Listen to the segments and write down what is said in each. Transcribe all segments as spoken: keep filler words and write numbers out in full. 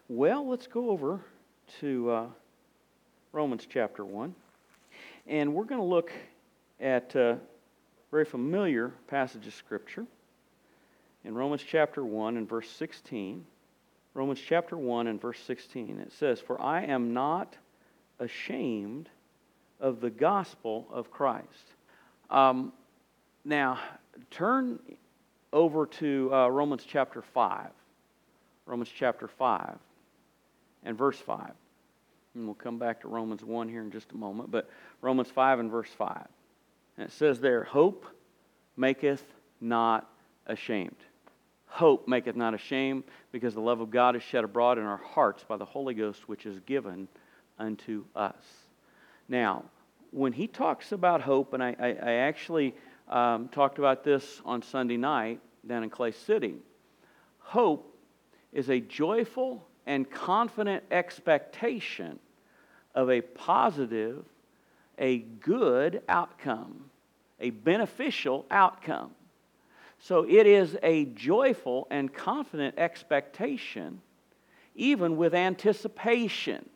Well, let's go over to uh, Romans chapter one. And we're going to look at a very familiar passage of Scripture in Romans chapter one and verse sixteen. Romans chapter one and verse sixteen. It says, "For I am not ashamed of the gospel of Christ." Um, now, turn over to uh, Romans chapter five. Romans chapter five and verse five. And we'll come back to Romans one here in just a moment. But Romans five and verse five. And it says there, "Hope maketh not ashamed." Hope maketh not ashamed, because the love of God is shed abroad in our hearts by the Holy Ghost, which is given unto us. Now, when he talks about hope, and I, I, I actually um, talked about this on Sunday night down in Clay City, hope is a joyful and confident expectation of a positive, a good outcome, a beneficial outcome. So it is a joyful and confident expectation, even with anticipation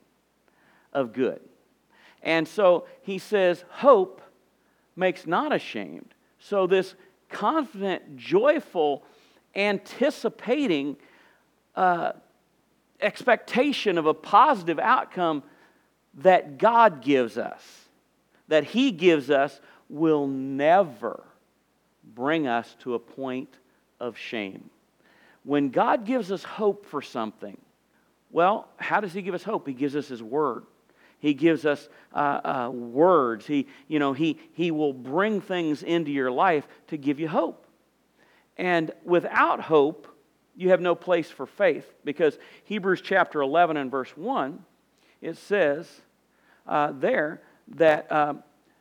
of good. And so he says, hope makes not ashamed. So this confident, joyful, anticipating uh, expectation of a positive outcome that God gives us, that He gives us, will never bring us to a point of shame. When God gives us hope for something, well, how does He give us hope? He gives us His Word. He gives us uh, uh, words. He, you know, he, he will bring things into your life to give you hope. And without hope, you have no place for faith, because Hebrews chapter eleven and verse one, it says uh, there that uh,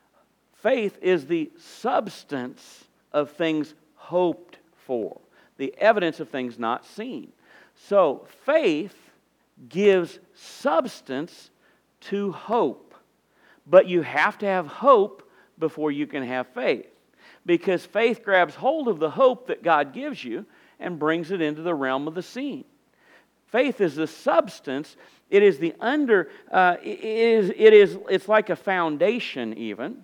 faith is the substance of things hoped for, the evidence of things not seen. So faith gives substance to hope. But you have to have hope before you can have faith, because faith grabs hold of the hope that God gives you and brings it into the realm of the seen. Faith is the substance. It is the under. Uh, it is. It is. It's like a foundation, even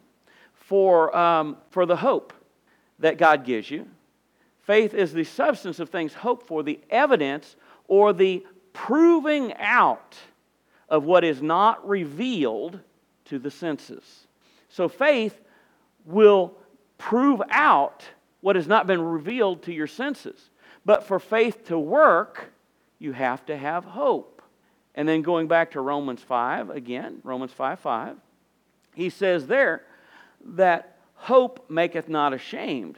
for um, for the hope that God gives you. Faith is the substance of things hoped for, the evidence or the proving out of what is not revealed to the senses. So faith will prove out what has not been revealed to your senses. But for faith to work, you have to have hope. And then going back to Romans five, again, Romans five five, he says there that hope maketh not ashamed.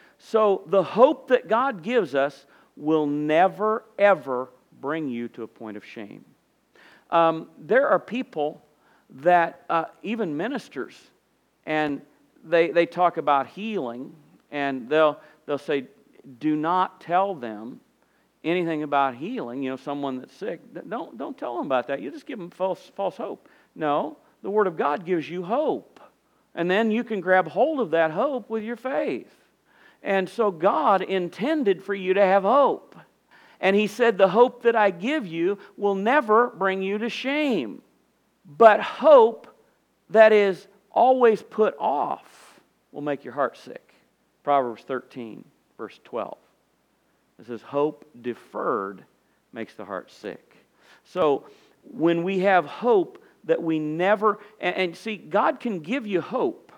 So the hope that God gives us will never, ever bring you to a point of shame. Um, there are people that, uh, even ministers, and they they talk about healing, and they'll they'll say, do not tell them anything about healing. You know, someone that's sick, don't don't tell them about that. You just give them false false hope. No, the Word of God gives you hope, and then you can grab hold of that hope with your faith. And so God intended for you to have hope. And He said, the hope that I give you will never bring you to shame. But hope that is always put off will make your heart sick. Proverbs thirteen, verse twelve. It says, hope deferred makes the heart sick. So when we have hope that we never... And, and see, God can give you hope.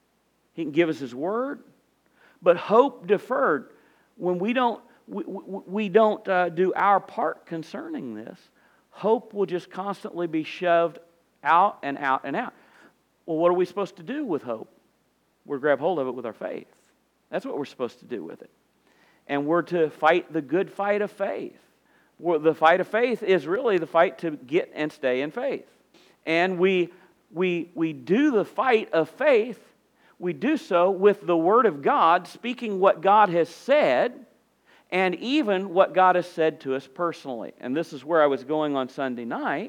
He can give us His Word. But hope deferred, when we don't... We, we, we don't uh, do our part concerning this, hope will just constantly be shoved out and out and out. Well, what are we supposed to do with hope? We're to grab hold of it with our faith. That's what we're supposed to do with it. And we're to fight the good fight of faith. The fight of faith is really the fight to get and stay in faith. And we, we, we do the fight of faith, we do so with the Word of God, speaking what God has said, and even what God has said to us personally. And this is where I was going on Sunday night,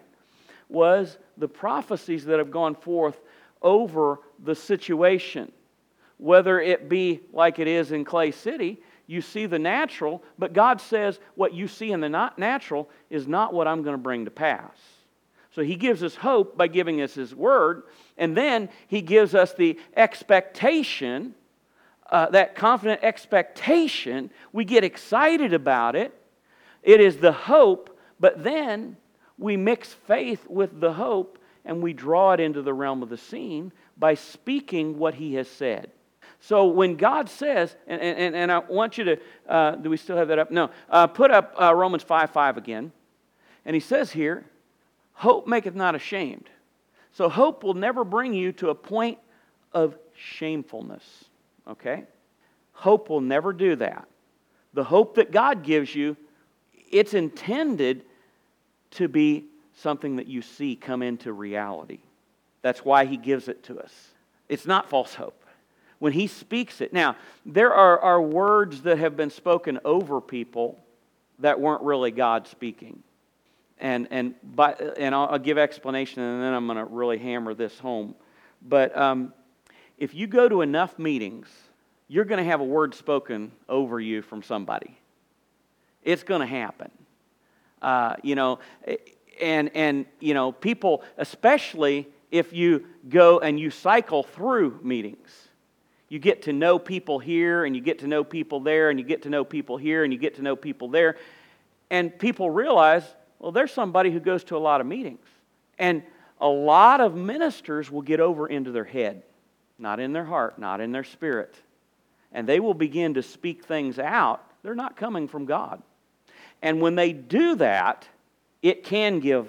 was the prophecies that have gone forth over the situation. Whether it be like it is in Clay City, You see the natural, but God says what you see in the not natural is not what I'm going to bring to pass. So He gives us hope by giving us His Word, and then He gives us the expectation, uh, that confident expectation. We get excited about it. It is the hope, but then we mix faith with the hope, and we draw it into the realm of the seen by speaking what He has said. So when God says, and, and, and I want you to, uh, do we still have that up? No. Uh, put up uh, Romans five five again. And He says here, hope maketh not ashamed. So hope will never bring you to a point of shamefulness. Okay? Hope will never do that. The hope that God gives you, it's intended to be something that you see come into reality. That's why He gives it to us. It's not false hope. When He speaks it. Now, there are, are words that have been spoken over people that weren't really God speaking. And and by, and I'll, I'll give explanation, and then I'm going to really hammer this home. But um, if you go to enough meetings, you're going to have a word spoken over you from somebody. It's going to happen. Uh, you know, and and you know, people, especially if you go and you cycle through meetings. You get to know people here, and you get to know people there, and you get to know people here, and you get to know people there. And people realize, well, there's somebody who goes to a lot of meetings. And a lot of ministers will get over into their head, not in their heart, not in their spirit. And they will begin to speak things out. They're not coming from God. And when they do that, it can give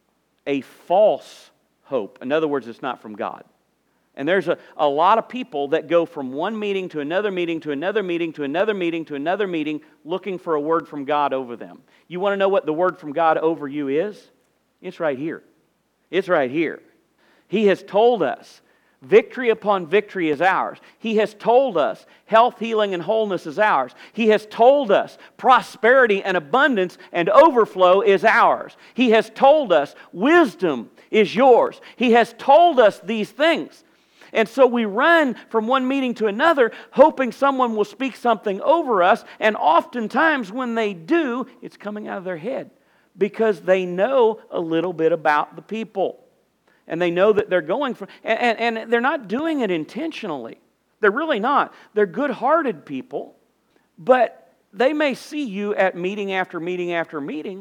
a false hope. In other words, it's not from God. And there's a, a lot of people that go from one meeting to another meeting to another meeting to another meeting to another meeting looking for a word from God over them. You want to know what the word from God over you is? It's right here. It's right here. He has told us victory upon victory is ours. He has told us health, healing, and wholeness is ours. He has told us prosperity and abundance and overflow is ours. He has told us wisdom is yours. He has told us these things. And so we run from one meeting to another, hoping someone will speak something over us. And oftentimes when they do, it's coming out of their head because they know a little bit about the people. And they know that they're going for, and, and, and they're not doing it intentionally. They're really not. They're good-hearted people, but they may see you at meeting after meeting after meeting,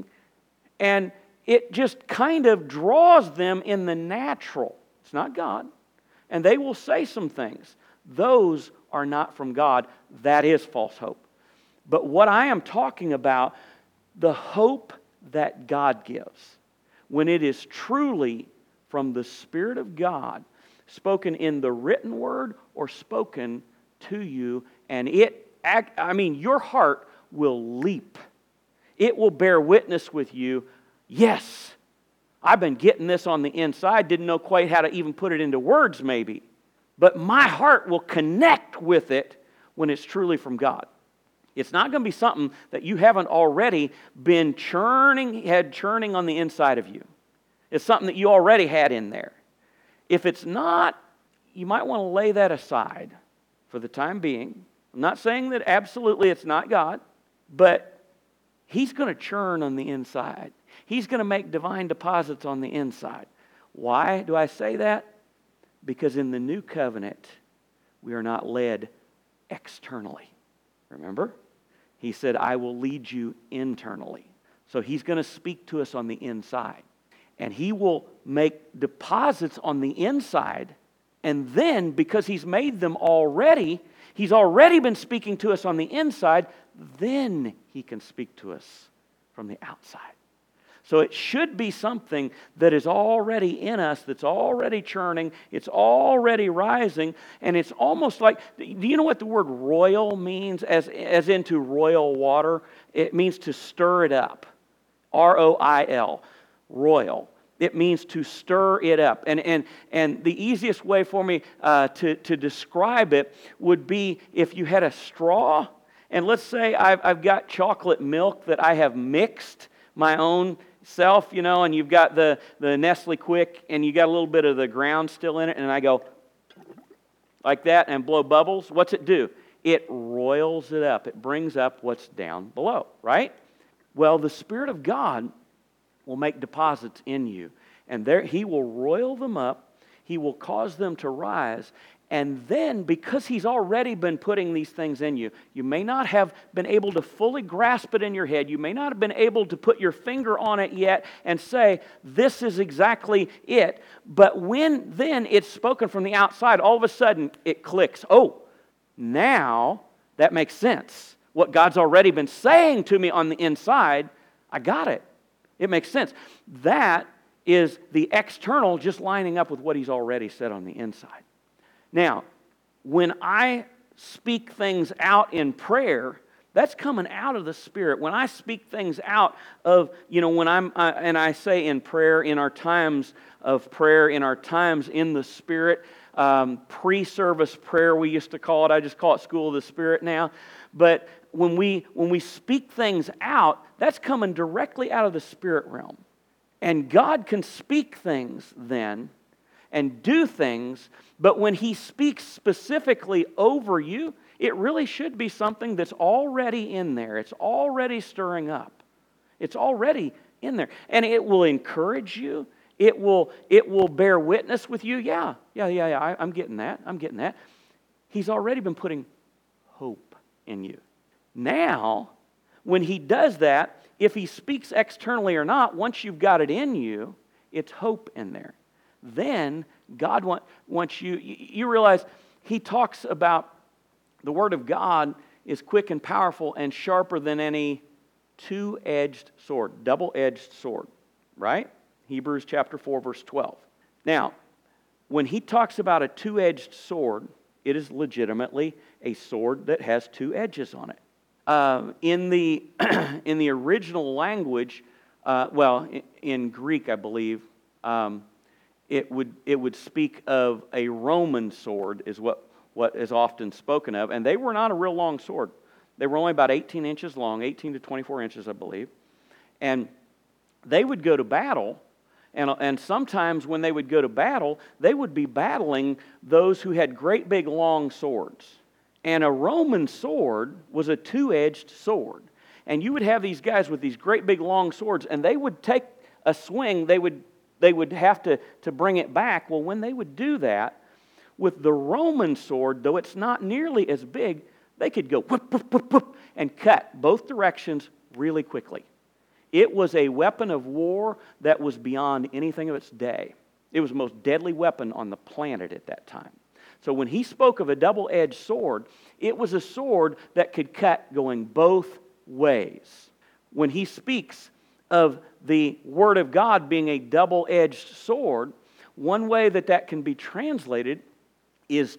and it just kind of draws them in the natural. It's not God. And they will say some things. Those are not from God. That is false hope. But what I am talking about, the hope that God gives, when it is truly from the Spirit of God, spoken in the written word or spoken to you, and it, I mean, your heart will leap. It will bear witness with you, yes, I've been getting this on the inside, didn't know quite how to even put it into words maybe. But my heart will connect with it when it's truly from God. It's not going to be something that you haven't already been churning, had churning on the inside of you. It's something that you already had in there. If it's not, you might want to lay that aside for the time being. I'm not saying that absolutely it's not God, but He's going to churn on the inside. He's going to make divine deposits on the inside. Why do I say that? Because in the new covenant, we are not led externally. Remember? He said, I will lead you internally. So He's going to speak to us on the inside. And He will make deposits on the inside. And then, because He's made them already, He's already been speaking to us on the inside, then He can speak to us from the outside. So it should be something that is already in us, that's already churning, it's already rising, and it's almost like, do you know what the word roil means, as, as into royal water? It means to stir it up. R O I L, roil. It means to stir it up. And, and, and the easiest way for me uh, to, to describe it would be if you had a straw, and let's say I've, I've got chocolate milk that I have mixed my own self, you know, and you've got the, the Nestle Quick, and you got a little bit of the ground still in it, and I go like that and blow bubbles. What's it do? it roils it up. It brings up what's down below, right? Well, the Spirit of God will make deposits in you, and there He will roil them up. He will cause them to rise. And then, because He's already been putting these things in you, you may not have been able to fully grasp it in your head. You may not have been able to put your finger on it yet and say, this is exactly it. But when then it's spoken from the outside, all of a sudden it clicks. Oh, now that makes sense. What God's already been saying to me on the inside, I got it. It makes sense. That is the external just lining up with what He's already said on the inside. Now, when I speak things out in prayer, that's coming out of the Spirit. When I speak things out of, you know, when I'm, uh, and I say in prayer, in our times of prayer, in our times in the Spirit, um, pre-service prayer we used to call it. I just call it School of the Spirit now. But when we when we speak things out, that's coming directly out of the Spirit realm. And God can speak things then and do things, but when He speaks specifically over you, it really should be something that's already in there. It's already stirring up. It's already in there. And it will encourage you. It will, it will bear witness with you. Yeah, yeah, yeah, yeah, I, I'm getting that. I'm getting that. He's already been putting hope in you. Now, when He does that, if He speaks externally or not, once you've got it in you, it's hope in there. Then God want, wants you, you realize He talks about the Word of God is quick and powerful and sharper than any two-edged sword, double-edged sword, right? Hebrews chapter four, verse twelve. Now, when He talks about a two-edged sword, it is legitimately a sword that has two edges on it. Uh, in the in the original language, uh, well, in, in Greek, I believe, um, it would it would speak of a Roman sword, is what, what is often spoken of, and they were not a real long sword. They were only about eighteen inches long, eighteen to twenty-four inches, I believe, and they would go to battle. And, and sometimes when they would go to battle, they would be battling those who had great big long swords. And a Roman sword was a two-edged sword. And you would have these guys with these great big long swords, and they would take a swing, they would they would have to, to bring it back. Well, when they would do that, with the Roman sword, though it's not nearly as big, they could go whoop, whoop, whoop, whoop, and cut both directions really quickly. It was a weapon of war that was beyond anything of its day. It was the most deadly weapon on the planet at that time. So when He spoke of a double-edged sword, it was a sword that could cut going both ways. When He speaks of the Word of God being a double-edged sword, one way that that can be translated is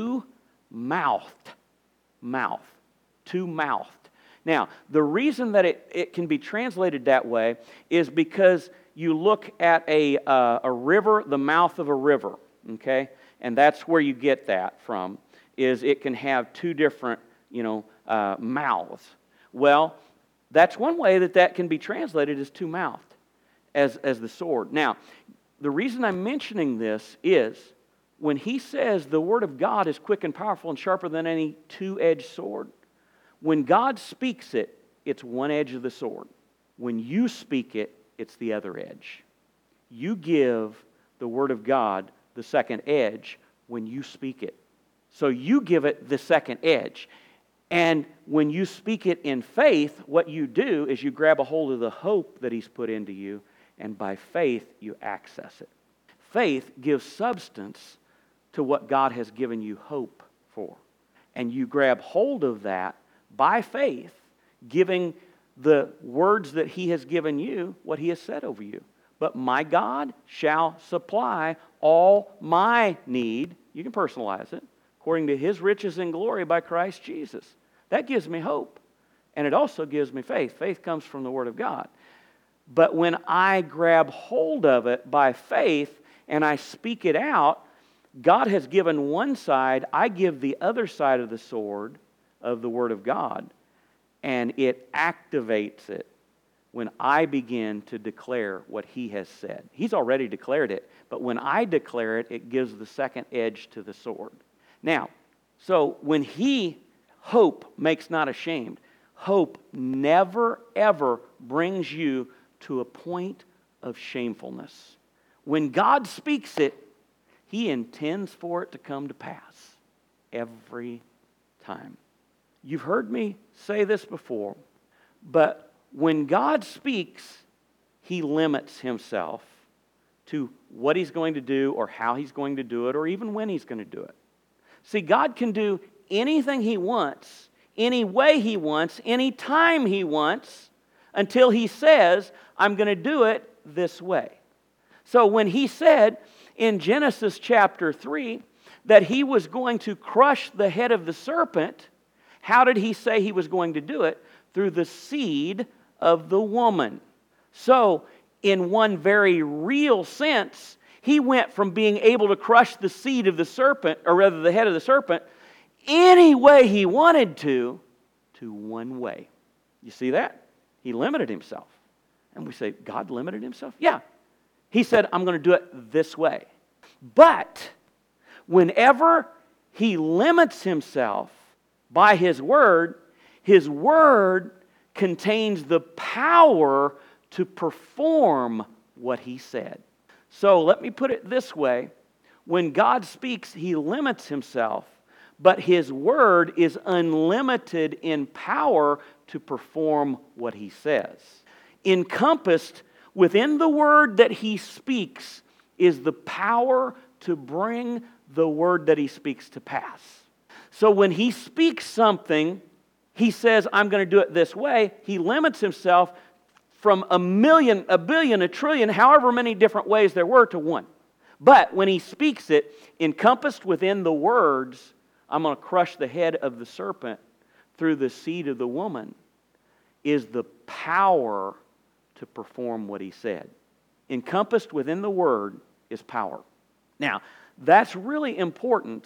two-mouthed. Mouth. Two-mouthed. Now, the reason that it, it can be translated that way is because you look at a, uh, a river, the mouth of a river, okay? And that's where you get that from, is it can have two different, you know, uh, mouths. Well, that's one way that that can be translated as two-mouthed, as, as the sword. Now, the reason I'm mentioning this is when He says the Word of God is quick and powerful and sharper than any two-edged sword, when God speaks it, it's one edge of the sword. When you speak it, it's the other edge. You give the Word of God the second edge when you speak it. So you give it the second edge. And when you speak it in faith, what you do is you grab a hold of the hope that He's put into you, and by faith you access it. Faith gives substance to what God has given you hope for. And you grab hold of that by faith, giving the words that He has given you what He has said over you. But my God shall supply all my need, you can personalize it, according to His riches and glory by Christ Jesus. That gives me hope. And it also gives me faith. Faith comes from the Word of God. But when I grab hold of it by faith and I speak it out, God has given one side, I give the other side of the sword of the Word of God, and it activates it when I begin to declare what He has said. He's already declared it, but when I declare it, it gives the second edge to the sword. Now, so when He hope makes not ashamed. Hope never, ever brings you to a point of shamefulness. When God speaks it, He intends for it to come to pass every time. You've heard me say this before, but when God speaks, He limits Himself to what He's going to do or how He's going to do it or even when He's going to do it. See, God can do anything He wants, any way He wants, any time He wants, until He says, I'm going to do it this way. So when He said in Genesis chapter three that He was going to crush the head of the serpent, how did He say He was going to do it? Through the seed of the woman. So, in one very real sense, He went from being able to crush the seed of the serpent, or rather the head of the serpent, any way He wanted to, to one way. You see that? He limited Himself. And we say, God limited Himself? Yeah. He said, I'm going to do it this way. But whenever He limits Himself by His Word, His Word contains the power to perform what He said. So let me put it this way. When God speaks, He limits Himself, but His Word is unlimited in power to perform what He says. Encompassed within the Word that He speaks is the power to bring the Word that He speaks to pass. So when He speaks something, He says, I'm going to do it this way. He limits Himself from a million, a billion, a trillion, however many different ways there were to one. But when He speaks it, encompassed within the words, I'm going to crush the head of the serpent through the seed of the woman, is the power to perform what He said. Encompassed within the Word is power. Now, that's really important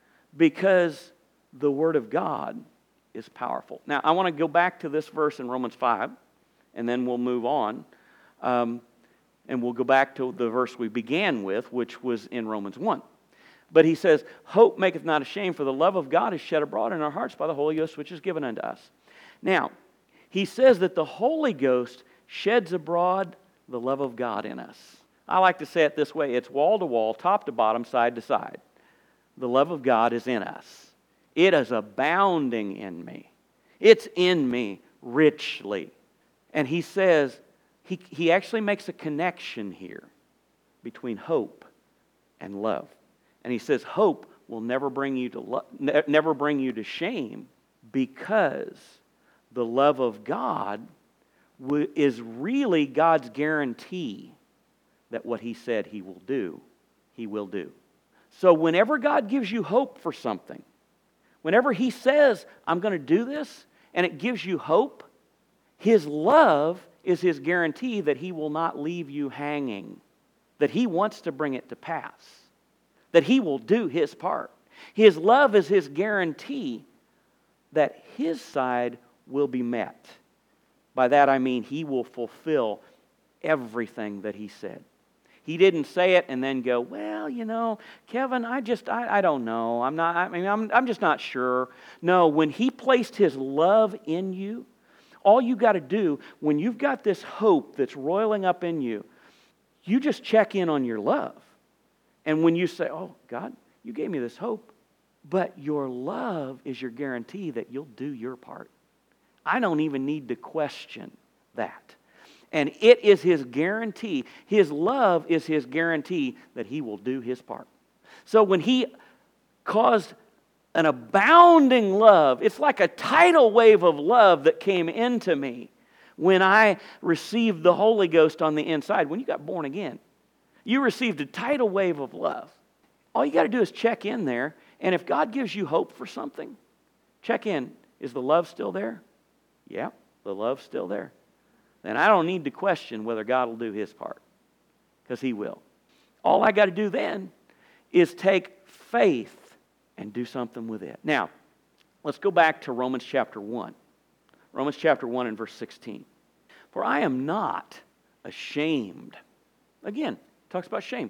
because the Word of God is powerful. Now, I want to go back to this verse in Romans five, and then we'll move on. Um, and we'll go back to the verse we began with, which was in Romans one. But he says, hope maketh not ashamed, for the love of God is shed abroad in our hearts by the Holy Ghost, which is given unto us. Now, he says that the Holy Ghost sheds abroad the love of God in us. I like to say it this way. It's wall to wall, top to bottom, side to side. The love of God is in us. It is abounding in me. It's in me richly. And he says, he, he actually makes a connection here between hope and love. And he says, hope will never bring you to lo- ne- never bring you to shame, because the love of God w- is really God's guarantee that what He said He will do, He will do. So whenever God gives you hope for something, whenever He says, I'm going to do this, and it gives you hope, His love is His guarantee that He will not leave you hanging, that He wants to bring it to pass, that He will do His part. His love is His guarantee that His side will be met. By that I mean He will fulfill everything that He said. He didn't say it and then go, well, you know, Kevin, I just, I, I don't know. I'm not, I mean, I'm, I'm just not sure. No, when He placed His love in you, all you got to do, when you've got this hope that's roiling up in you, you just check in on your love. And when you say, oh, God, you gave me this hope, but your love is your guarantee that you'll do your part. I don't even need to question that. And it is His guarantee. His love is His guarantee that He will do His part. So when He caused an abounding love, it's like a tidal wave of love that came into me when I received the Holy Ghost on the inside. When you got born again, you received a tidal wave of love. All you got to do is check in there, and if God gives you hope for something, check in. Is the love still there? Yeah, the love's still there. Then I don't need to question whether God will do His part, because He will. All I got to do then is take faith and do something with it. Now, let's go back to Romans chapter one. Romans chapter one and verse sixteen. For I am not ashamed. Again, talks about shame.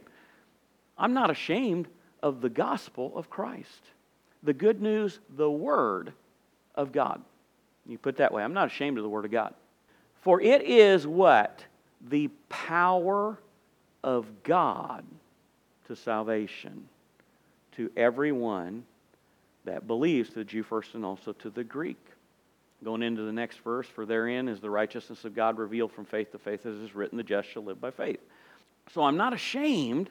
I'm not ashamed of the gospel of Christ. The good news, the Word of God. You put it that way. I'm not ashamed of the Word of God. For it is what? The power of God to salvation to everyone that believes, to the Jew first and also to the Greek. Going into the next verse, for therein is the righteousness of God revealed from faith to faith, as is written, the just shall live by faith. So I'm not ashamed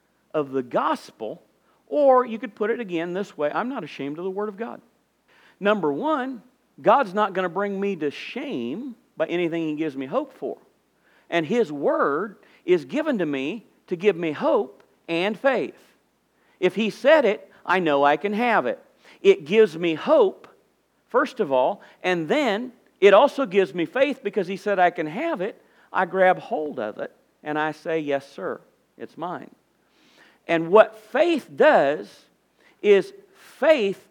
of the gospel, or you could put it again this way, I'm not ashamed of the Word of God. Number one, God's not going to bring me to shame by anything He gives me hope for. And His Word is given to me to give me hope and faith. If He said it, I know I can have it. It gives me hope, first of all, and then it also gives me faith because He said I can have it. I grab hold of it and I say, yes, sir, it's mine. And what faith does is faith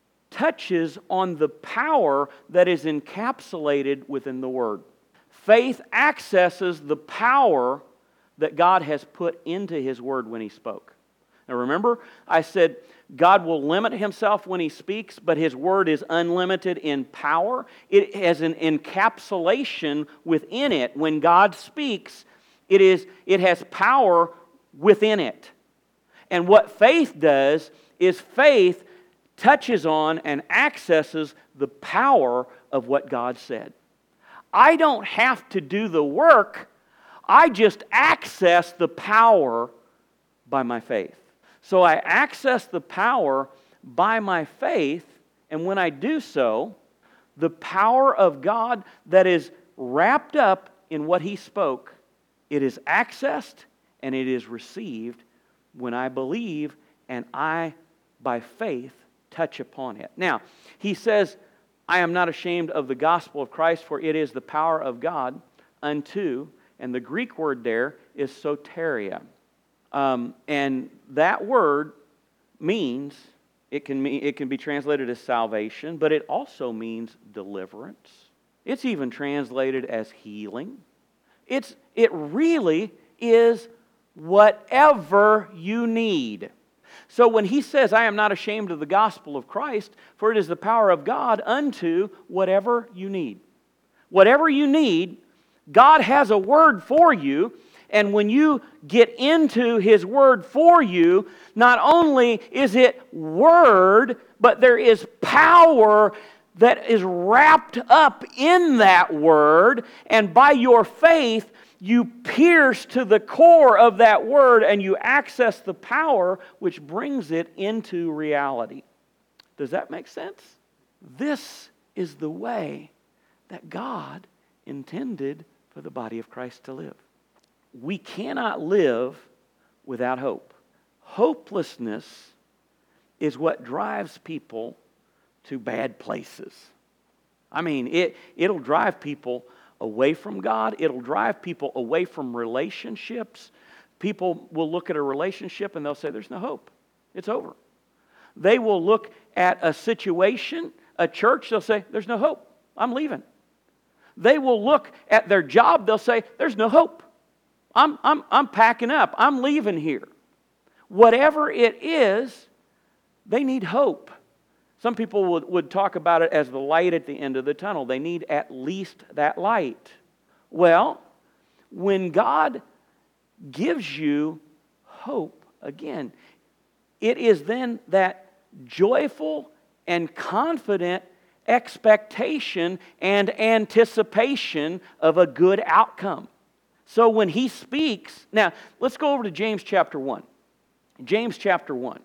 touches on the power that is encapsulated within the Word. Faith accesses the power that God has put into His Word when He spoke. Now remember, I said God will limit Himself when He speaks, but His Word is unlimited in power. It has an encapsulation within it. When God speaks, it is it has power within it. And what faith does is faith touches on and accesses the power of what God said. I don't have to do the work. I just access the power by my faith. So I access the power by my faith, and when I do so, the power of God that is wrapped up in what He spoke, it is accessed and it is received when I believe and I, by faith, touch upon it. Now, he says, I am not ashamed of the gospel of Christ, for it is the power of God unto, and the Greek word there is soteria. Um, and that word means, it can mean, it can be translated as salvation, but it also means deliverance. It's even translated as healing. It's, it really is whatever you need. So when he says, I am not ashamed of the gospel of Christ, for it is the power of God unto whatever you need. Whatever you need, God has a word for you. And when you get into His Word for you, not only is it Word, but there is power that is wrapped up in that Word. And by your faith, you pierce to the core of that Word and you access the power which brings it into reality. Does that make sense? This is the way that God intended for the body of Christ to live. We cannot live without hope. Hopelessness is what drives people to bad places. I mean, it, it'll drive people away from God. It'll drive people away from relationships. People will look at a relationship and they'll say, there's no hope. It's over. They will look at a situation, a church, they'll say, there's no hope. I'm leaving. They will look at their job, they'll say, there's no hope. I'm, I'm, I'm packing up. I'm leaving here. Whatever it is, they need hope. Some people would, would talk about it as the light at the end of the tunnel. They need at least that light. Well, when God gives you hope, again, it is then that joyful and confident expectation and anticipation of a good outcome. So when he speaks, now let's go over to James chapter one. James chapter one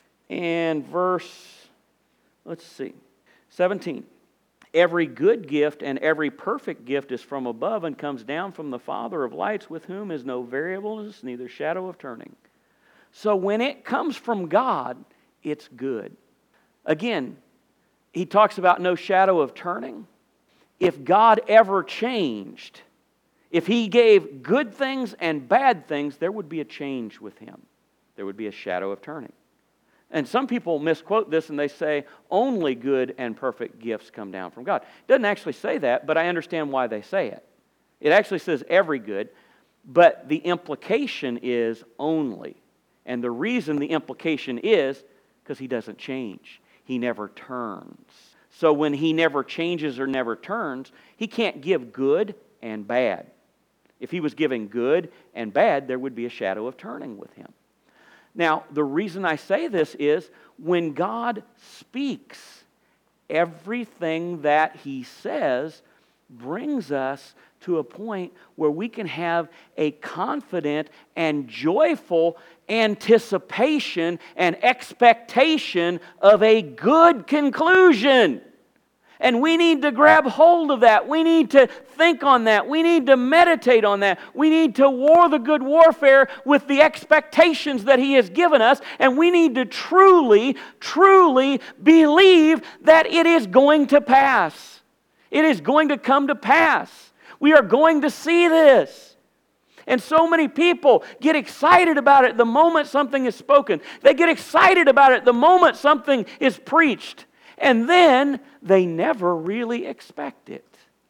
and verse, let's see, seventeen. Every good gift and every perfect gift is from above and comes down from the Father of lights, with whom is no variableness, neither shadow of turning. So when it comes from God, it's good. Again, he talks about no shadow of turning. If God ever changed, if He gave good things and bad things, there would be a change with Him. There would be a shadow of turning. And some people misquote this and they say, only good and perfect gifts come down from God. It doesn't actually say that, but I understand why they say it. It actually says every good, but the implication is only. And the reason the implication is because He doesn't change. He never turns. So when He never changes or never turns, He can't give good and bad. If He was giving good and bad, there would be a shadow of turning with Him. Now, the reason I say this is when God speaks, everything that He says brings us to a point where we can have a confident and joyful anticipation and expectation of a good conclusion. And we need to grab hold of that. We need to think on that. We need to meditate on that. We need to war the good warfare with the expectations that He has given us. And we need to truly, truly believe that it is going to pass. It is going to come to pass. We are going to see this. And so many people get excited about it the moment something is spoken. They get excited about it the moment something is preached. And then they never really expect it.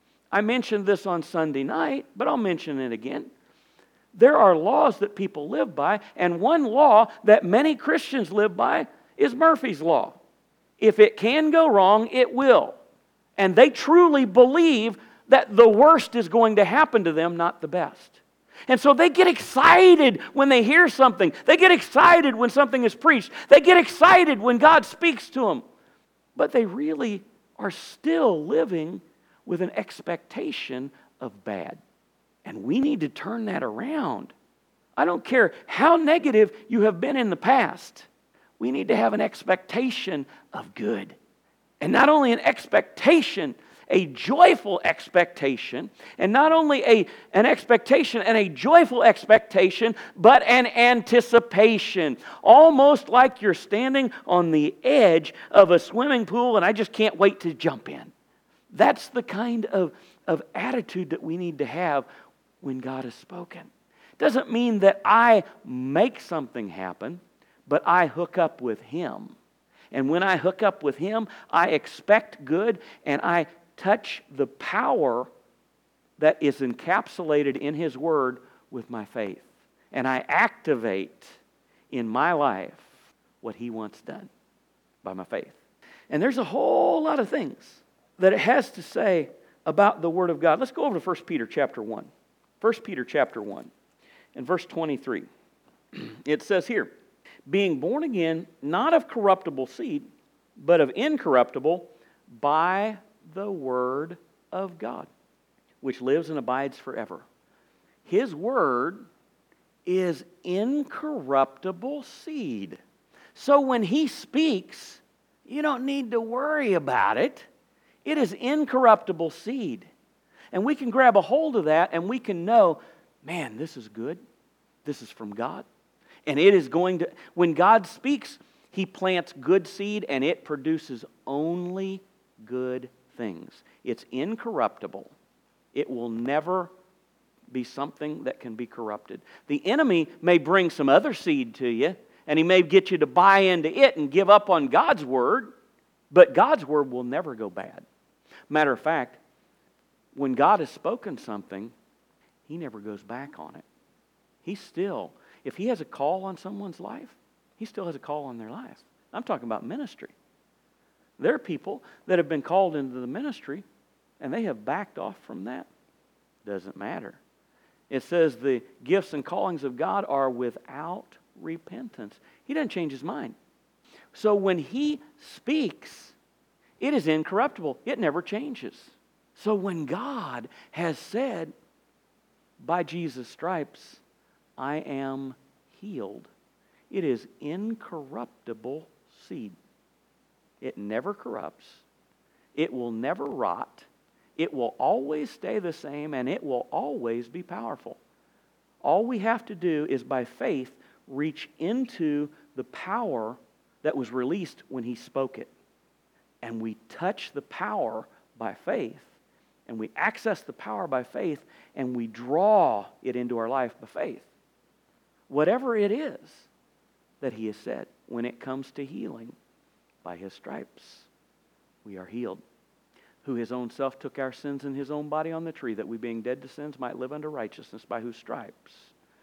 I mentioned this on Sunday night, but I'll mention it again. There are laws that people live by, and one law that many Christians live by is Murphy's Law. If it can go wrong, it will. And they truly believe that the worst is going to happen to them, not the best. And so they get excited when they hear something. They get excited when something is preached. They get excited when God speaks to them. But they really are still living with an expectation of bad. And we need to turn that around. I don't care how negative you have been in the past. We need to have an expectation of good. And not only an expectation, a joyful expectation, and not only a, an expectation and a joyful expectation, but an anticipation. Almost like you're standing on the edge of a swimming pool and I just can't wait to jump in. That's the kind of, of attitude that we need to have when God has spoken. Doesn't mean that I make something happen, but I hook up with Him. And when I hook up with Him, I expect good and I touch the power that is encapsulated in His Word with my faith. And I activate in my life what He wants done by my faith. And there's a whole lot of things that it has to say about the Word of God. Let's go over to First Peter chapter one. First Peter chapter one and verse twenty-three. It says here, being born again, not of corruptible seed, but of incorruptible, by the Word of God, which lives and abides forever. His Word is incorruptible seed. So when He speaks, you don't need to worry about it. It is incorruptible seed. And we can grab a hold of that and we can know, man, this is good. This is from God. And it is going to, when God speaks, He plants good seed and it produces only good things. It's incorruptible. It will never be something that can be corrupted. The enemy may bring some other seed to you, and he may get you to buy into it and give up on God's Word, but God's Word will never go bad. Matter of fact, when God has spoken something, He never goes back on it. He still, if He has a call on someone's life, He still has a call on their life. I'm talking about ministry. There are people that have been called into the ministry and they have backed off from that. Doesn't matter. It says the gifts and callings of God are without repentance. He doesn't change His mind. So when He speaks, it is incorruptible. It never changes. So when God has said, by Jesus' stripes, I am healed, it is incorruptible seed. It never corrupts. It will never rot. It will always stay the same, and it will always be powerful. All we have to do is by faith reach into the power that was released when He spoke it. And we touch the power by faith, and we access the power by faith, and we draw it into our life by faith. Whatever it is that He has said, when it comes to healing, by His stripes we are healed. Who His own self took our sins in His own body on the tree, that we being dead to sins might live unto righteousness, by whose stripes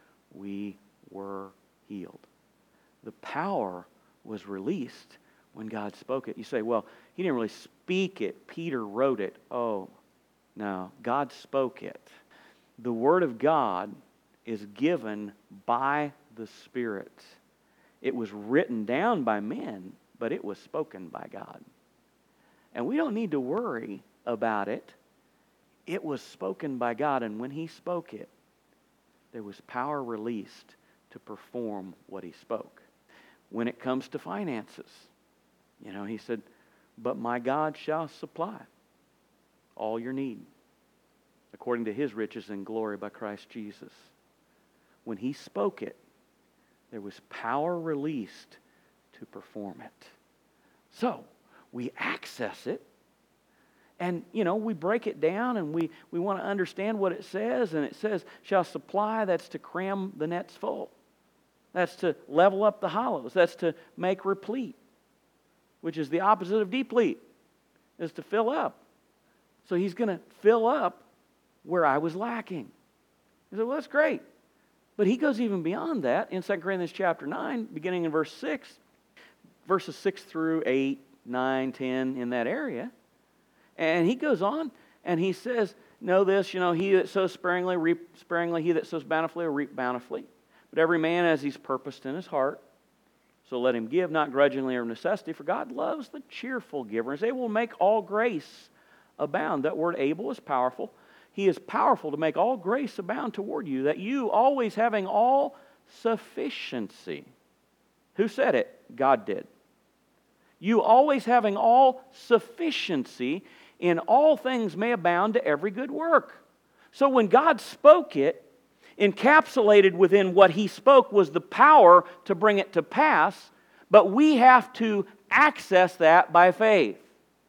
we were healed. The power was released when God spoke it. You say, well, He didn't really speak it. Peter wrote it. Oh, no. God spoke it. The Word of God is given by the Spirit. It was written down by men, but it was spoken by God. And we don't need to worry about it. It was spoken by God, and when He spoke it, there was power released to perform what He spoke. When it comes to finances, you know, He said, "But my God shall supply all your need according to His riches and glory by Christ Jesus." When He spoke it, there was power released to perform it. So, we access it, and, you know, we break it down, and we, we want to understand what it says, and it says, shall supply, that's to cram the nets full. That's to level up the hollows. That's to make replete, which is the opposite of deplete, is to fill up. So He's going to fill up where I was lacking. He said, well, that's great. But He goes even beyond that in Second Corinthians chapter nine, beginning in verse six, verses six through eight, nine, ten, in that area. And He goes on and He says, know this, you know, he that sows sparingly, reap sparingly, he that sows bountifully, will reap bountifully. But every man as he's purposed in his heart, so let him give, not grudgingly or of necessity, for God loves the cheerful giver. And He will make all grace abound. That word able is powerful. He is powerful to make all grace abound toward you, that you, always having all sufficiency. Who said it? God did. You, always having all sufficiency in all things, may abound to every good work. So when God spoke it, encapsulated within what He spoke was the power to bring it to pass, but we have to access that by faith.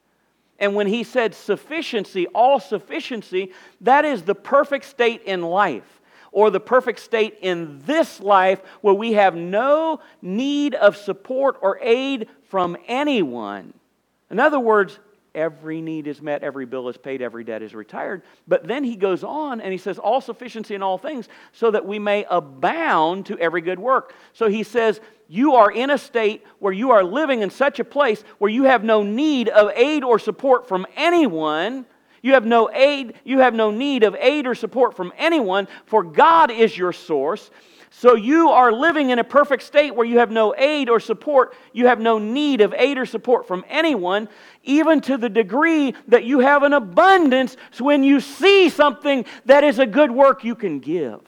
And when He said sufficiency, all sufficiency, that is the perfect state in life, or the perfect state in this life where we have no need of support or aid from anyone. In other words, every need is met, every bill is paid, every debt is retired. But then He goes on and He says, all sufficiency in all things, so that we may abound to every good work. So He says, you are in a state where you are living in such a place where you have no need of aid or support from anyone. You have no aid, you have no need of aid or support from anyone, for God is your source. So you are living in a perfect state where you have no aid or support, you have no need of aid or support from anyone, even to the degree that you have an abundance, so when you see something that is a good work, you can give.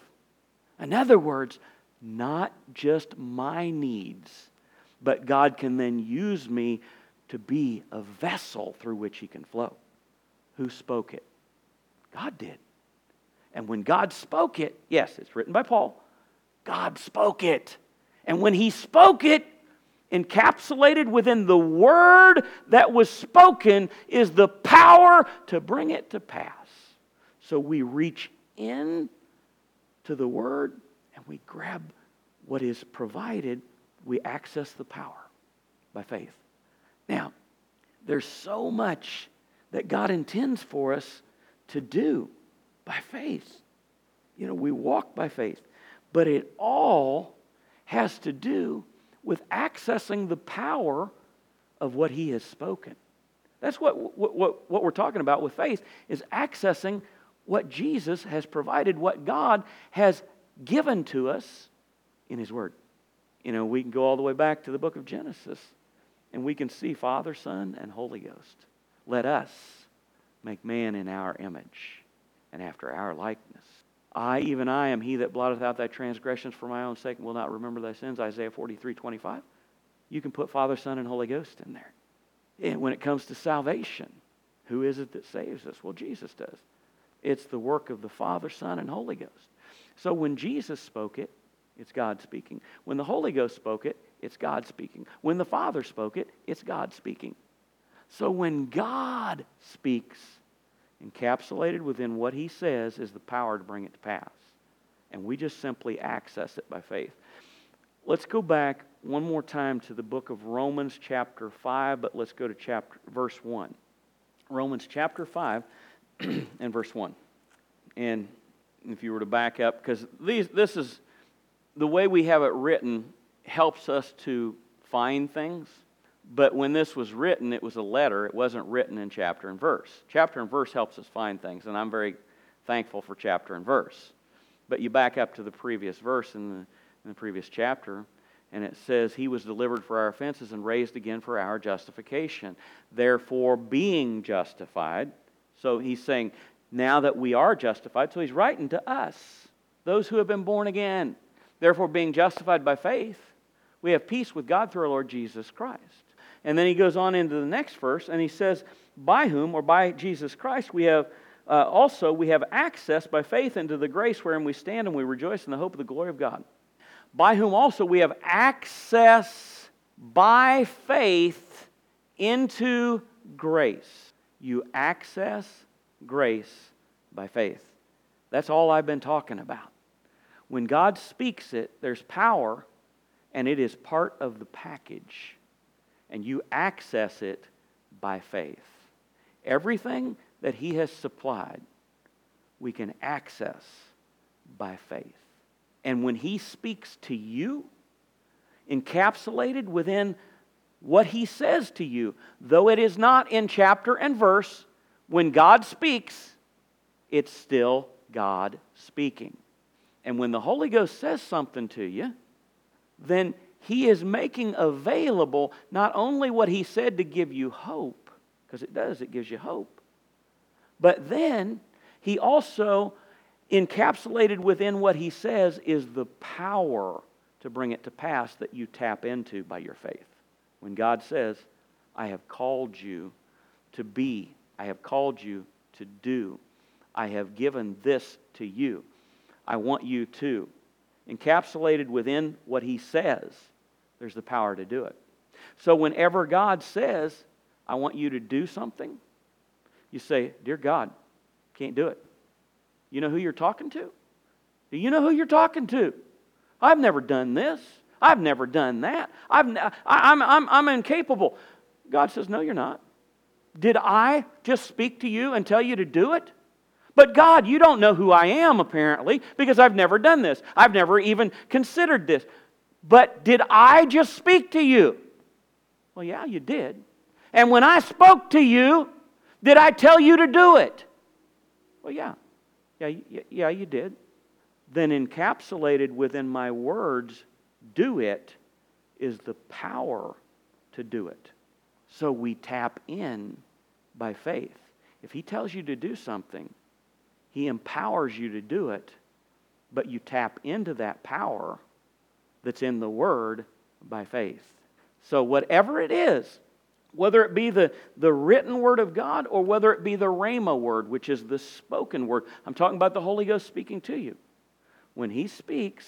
In other words, not just my needs, but God can then use me to be a vessel through which He can flow. Who spoke it? God did. And when God spoke it, yes, it's written by Paul, God spoke it. And when He spoke it, encapsulated within the word that was spoken is the power to bring it to pass. So we reach in to the word and we grab what is provided. We access the power by faith. Now, there's so much that God intends for us to do by faith. You know, we walk by faith. But it all has to do with accessing the power of what He has spoken. That's what, what, what, what we're talking about with faith, is accessing what Jesus has provided, what God has given to us in His Word. You know, we can go all the way back to the book of Genesis, and we can see Father, Son, and Holy Ghost. Let us make man in our image and after our likeness. I, even I, am He that blotteth out thy transgressions for my own sake and will not remember thy sins, Isaiah forty-three twenty-five. You can put Father, Son, and Holy Ghost in there. And when it comes to salvation, who is it that saves us? Well, Jesus does. It's the work of the Father, Son, and Holy Ghost. So when Jesus spoke it, it's God speaking. When the Holy Ghost spoke it, it's God speaking. When the Father spoke it, it's God speaking. So when God speaks, encapsulated within what He says is the power to bring it to pass. And we just simply access it by faith. Let's go back one more time to the book of Romans chapter five, but let's go to chapter verse one. Romans chapter five and verse one. And if you were to back up, because these this is the way we have it written helps us to find things. But when this was written, it was a letter. It wasn't written in chapter and verse. Chapter and verse helps us find things, and I'm very thankful for chapter and verse. But you back up to the previous verse in the, in the previous chapter, and it says, He was delivered for our offenses and raised again for our justification. Therefore, being justified, so he's saying, now that we are justified, so he's writing to us, those who have been born again. Therefore, being justified by faith, we have peace with God through our Lord Jesus Christ. And then he goes on into the next verse, and he says, by whom, or by Jesus Christ, we have uh, also we have access by faith into the grace wherein we stand, and we rejoice in the hope of the glory of God. By whom also we have access by faith into grace. You access grace by faith. That's all I've been talking about. When God speaks it, there's power, and it is part of the package. And you access it by faith. Everything that He has supplied, we can access by faith. And when He speaks to you, encapsulated within what He says to you, though it is not in chapter and verse, when God speaks, it's still God speaking. And when the Holy Ghost says something to you, then He is making available not only what He said to give you hope, because it does, it gives you hope, but then He also, encapsulated within what He says, is the power to bring it to pass that you tap into by your faith. When God says, I have called you to be, I have called you to do, I have given this to you, I want you to. Encapsulated within what He says, there's the power to do it. So whenever God says, I want you to do something, you say, Dear God, can't do it. You know who you're talking to? Do you know who you're talking to? I've never done this. I've never done that. I've, I, I'm, I'm, I'm incapable. God says, no, you're not. Did I just speak to you and tell you to do it? But God, you don't know who I am, apparently, because I've never done this. I've never even considered this. But did I just speak to you? Well, yeah, you did. And when I spoke to you, did I tell you to do it? Well, yeah. Yeah, yeah, you did. Then encapsulated within my words, do it, is the power to do it. So we tap in by faith. If He tells you to do something, He empowers you to do it, but you tap into that power that's in the Word by faith. So whatever it is, whether it be the, the written Word of God or whether it be the Rhema Word, which is the spoken Word, I'm talking about the Holy Ghost speaking to you. When He speaks,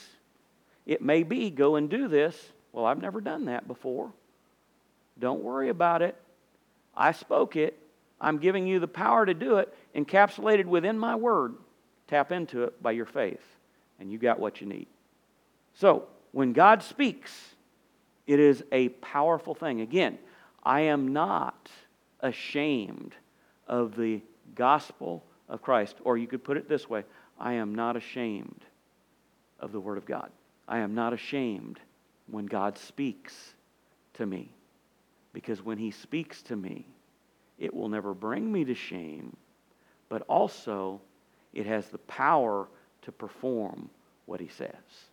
it may be, go and do this. Well, I've never done that before. Don't worry about it. I spoke it. I'm giving you the power to do it, encapsulated within my Word. Tap into it by your faith, and you got what you need. So, when God speaks, it is a powerful thing. Again, I am not ashamed of the gospel of Christ. Or you could put it this way, I am not ashamed of the Word of God. I am not ashamed when God speaks to me. Because when He speaks to me, it will never bring me to shame, but also it has the power to perform what He says.